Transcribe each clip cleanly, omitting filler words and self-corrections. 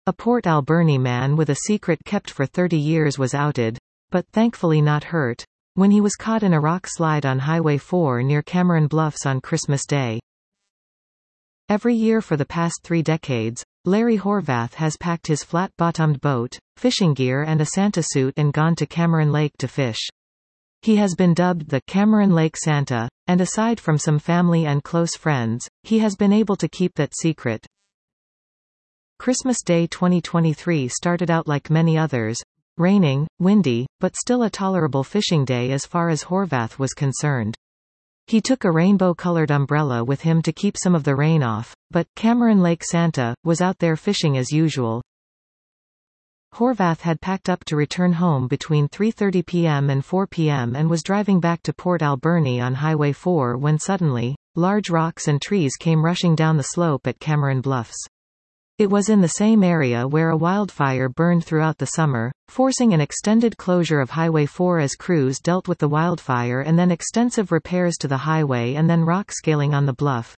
A Port Alberni man with a secret kept for 30 years was outed, but thankfully not hurt, when he was caught in a rock slide on Highway 4 near Cameron Bluffs on Christmas Day. Every year for the past 3 decades, Larry Horvath has packed his flat-bottomed boat, fishing gear and a Santa suit and gone to Cameron Lake to fish. He has been dubbed the Cameron Lake Santa, and aside from some family and close friends, he has been able to keep that secret. Christmas Day 2023 started out like many others, raining, windy, but still a tolerable fishing day as far as Horvath was concerned. He took a rainbow-colored umbrella with him to keep some of the rain off, but Cameron Lake Santa was out there fishing as usual. Horvath had packed up to return home between 3:30 p.m. and 4 p.m. and was driving back to Port Alberni on Highway 4 when suddenly, large rocks and trees came rushing down the slope at Cameron Bluffs. It was in the same area where a wildfire burned throughout the summer, forcing an extended closure of Highway 4 as crews dealt with the wildfire and then extensive repairs to the highway and then rock scaling on the bluff.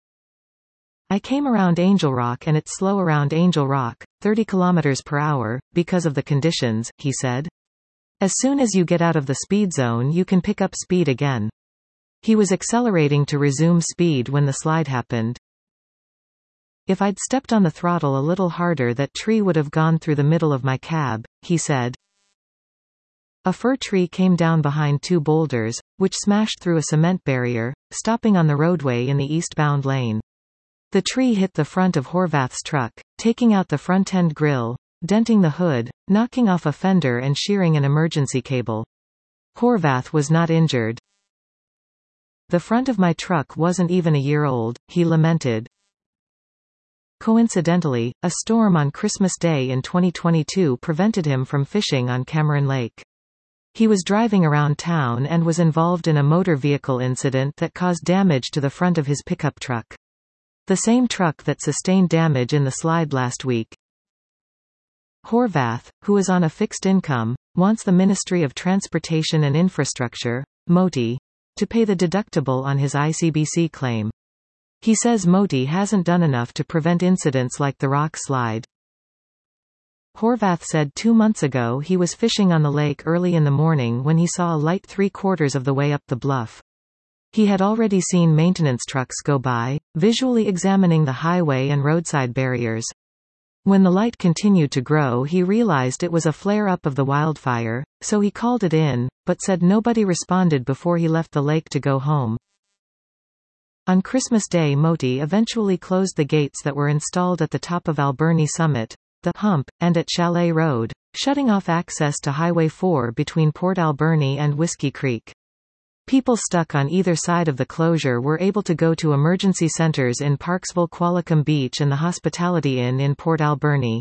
I came around Angel Rock and it's slow around Angel Rock, 30 km per hour, because of the conditions, he said. As soon as you get out of the speed zone you can pick up speed again. He was accelerating to resume speed when the slide happened. If I'd stepped on the throttle a little harder that tree would have gone through the middle of my cab, he said. A fir tree came down behind 2 boulders, which smashed through a cement barrier, stopping on the roadway in the eastbound lane. The tree hit the front of Horvath's truck, taking out the front end grille, denting the hood, knocking off a fender and shearing an emergency cable. Horvath was not injured. The front of my truck wasn't even a year old, he lamented. Coincidentally, a storm on Christmas Day in 2022 prevented him from fishing on Cameron Lake. He was driving around town and was involved in a motor vehicle incident that caused damage to the front of his pickup truck. The same truck that sustained damage in the slide last week. Horvath, who is on a fixed income, wants the Ministry of Transportation and Infrastructure, MOTI, to pay the deductible on his ICBC claim. He says MOTI hasn't done enough to prevent incidents like the rock slide. Horvath said 2 months ago he was fishing on the lake early in the morning when he saw a light 3/4 of the way up the bluff. He had already seen maintenance trucks go by, visually examining the highway and roadside barriers. When the light continued to grow he realized it was a flare-up of the wildfire, so he called it in, but said nobody responded before he left the lake to go home. On Christmas Day MOTI eventually closed the gates that were installed at the top of Alberni Summit, the hump, and at Chalet Road, shutting off access to Highway 4 between Port Alberni and Whiskey Creek. People stuck on either side of the closure were able to go to emergency centers in Parksville, Qualicum Beach and the Hospitality Inn in Port Alberni.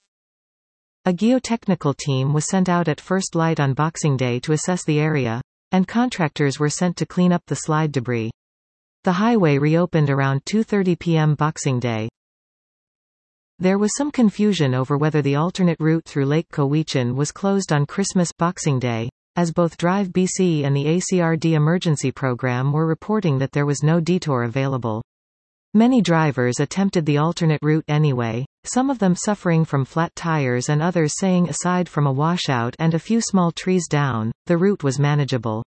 A geotechnical team was sent out at first light on Boxing Day to assess the area, and contractors were sent to clean up the slide debris. The highway reopened around 2:30 p.m. Boxing Day. There was some confusion over whether the alternate route through Lake Cowichan was closed on Christmas Boxing Day, as both Drive BC and the ACRD emergency program were reporting that there was no detour available. Many drivers attempted the alternate route anyway, some of them suffering from flat tires and others saying aside from a washout and a few small trees down, the route was manageable.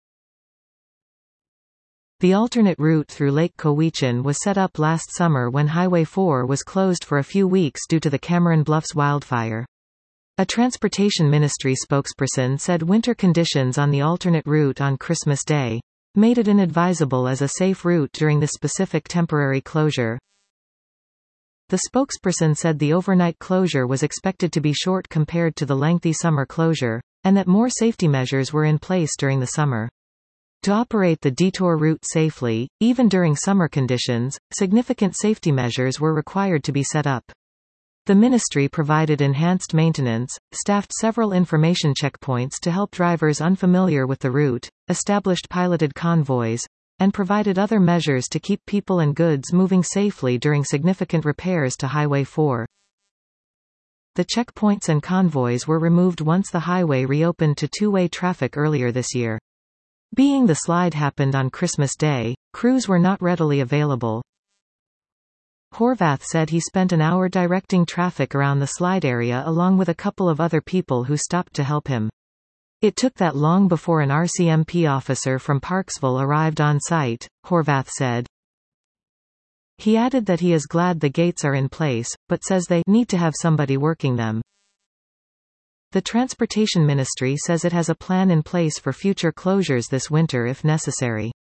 The alternate route through Lake Cowichan was set up last summer when Highway 4 was closed for a few weeks due to the Cameron Bluffs wildfire. A Transportation Ministry spokesperson said winter conditions on the alternate route on Christmas Day made it inadvisable as a safe route during the specific temporary closure. The spokesperson said the overnight closure was expected to be short compared to the lengthy summer closure, and that more safety measures were in place during the summer. To operate the detour route safely, even during summer conditions, significant safety measures were required to be set up. The ministry provided enhanced maintenance, staffed several information checkpoints to help drivers unfamiliar with the route, established piloted convoys, and provided other measures to keep people and goods moving safely during significant repairs to Highway 4. The checkpoints and convoys were removed once the highway reopened to two-way traffic earlier this year. Being the slide happened on Christmas Day, crews were not readily available. Horvath said he spent an hour directing traffic around the slide area along with a couple of other people who stopped to help him. It took that long before an RCMP officer from Parksville arrived on site, Horvath said. He added that he is glad the gates are in place, but says they need to have somebody working them. The Transportation Ministry says it has a plan in place for future closures this winter if necessary.